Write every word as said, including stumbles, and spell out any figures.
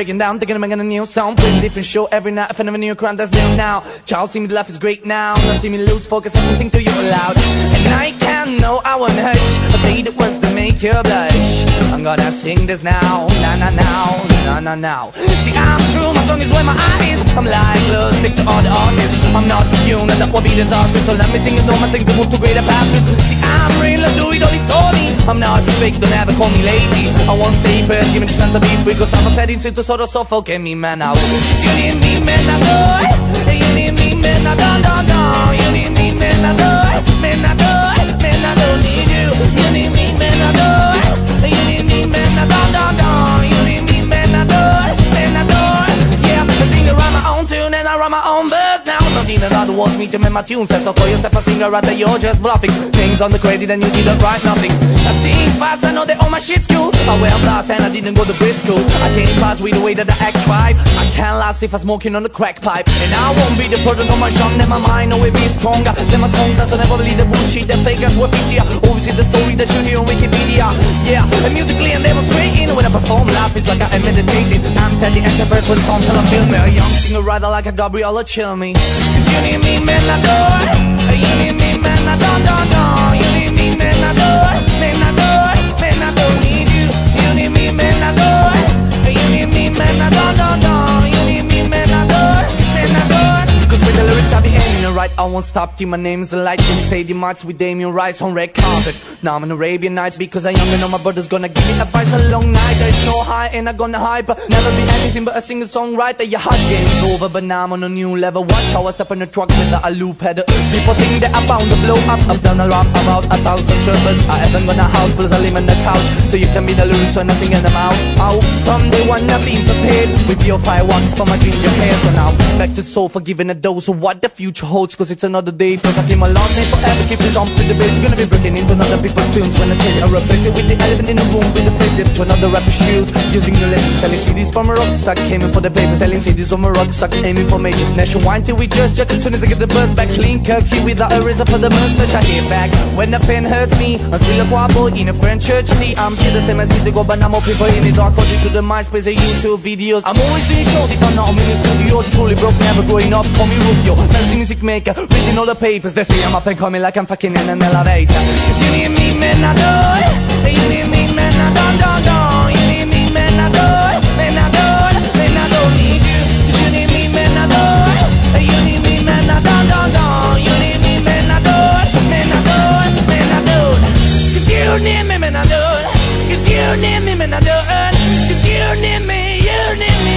breaking down, thinking of making a new song. Playing a different show every night, if I never knew a crowd that's new now. Child, see me laugh is great now. Now see me lose focus, I can sing to you aloud. And I can't know, I won't hush. I say the words that make you blush. I'm gonna sing this now, na na now, na na now. See, I'm true, my song is where my eyes. I'm like, look, stick to all the artists. I'm not immune, and that will be disastrous. So let me sing and do my thing to move to greater pastures. See, I'm real, I do it all, it's all me. I'm not fake, don't ever call me lazy. I won't stay but give me the chance to be free. Cause I'm a setting to sort of suffocate me, man. Now you need me, man, I know. You need me, man, I don't, don't, don't. You need me, man, I know. Man, I know. Man, I don't need you. You need me, man, I know. You need me, man, I don't, don't, don't. You need me, man, I know. Man, I know. Yeah, I sing around my own tune and I run my own verse now. Not need another wants me to make my tune. Says so call yourself a singer right there, you're just bluffing. Names on the credit and you didn't write nothing. I sing fast, I know that all my shit's cool. I wear glass and I didn't go to Brit school. I can't pass with the way that I act tribe. I can't last if I'm smoking on the crack pipe. And I won't be the product of my shop. Then my mind will be stronger than my songs. I should never believe the bullshit that fakers were feature. Always see the story that you hear on Wikipedia. Yeah, and musically and demonstrating. When I perform live, it's like I am meditating. I'm sending extroverts with songs till I feel me. A young singer writer like a Gabriella chill me. Cause you need me, man, I know. You need me, man, I don't, don't, don't. You need me, man, I know. Man, I know. Man, I don't need you. You need me, man, I know. You need me, man, I don't, don't, don't. You need me, man, I know. Man, I know. Cause with the lyrics I be aiming right, I won't stop till my name's a light. In stadium marks with Damien Rice on red carpet. Now I'm in Arabian Nights because I young and know my brother's gonna give me advice a long night. There's no high and I'm gonna hype, but never be anything but a singer songwriter. Your hot game's over, but now I'm on a new level. Watch how I step in the truck with the loop pedal. People think that I'm bound to blow up. I've done a rap about a thousand shows, but I haven't got a house, plus I live on the couch. So you can be the lyrics when I'm singing them out. Out from day one I've been prepared with your fireworks for my ginger hair. So now back to soul for giving a dose of what the future holds, cause it's another day. Plus I keep my last name forever, keep it on to the base. Gonna be breaking into another people's tunes when I change it. I replace it with the elephant in the room with the face it to another rapper's shoes. Using the lessons, selling C Ds from a rucksack. Came in for the paper, selling C Ds from a rucksack. Aiming for majors, nationwide till we just jet. As soon as I get the buzz back, clean Kirky without a razor for the mustache. I hear back when the pen hurts me. I'm still a choir boy in a French church tea. I'm still the same as years ago, but I'm more people in the dark. According to the MySpace and YouTube videos, I'm always doing shows. If I'm not in the studio, truly broke, never growing up. Call me Rufio, melting music maker, reading all the papers. They say I'm up and coming like I'm fucking in an elevator. Cause you need me, man, I know. You need me, man, I don't, don't, don't. You need me, man, I know. Man, I don't, man, I don't need you. Cause you need me, man, I know. You need me, man, I don't, don't, don't. You need me, man, I don't. Man, I don't, man, I don't. Cause you need me, man, I don't. Cause you need me, man, I don't. Cause you need me, you need me.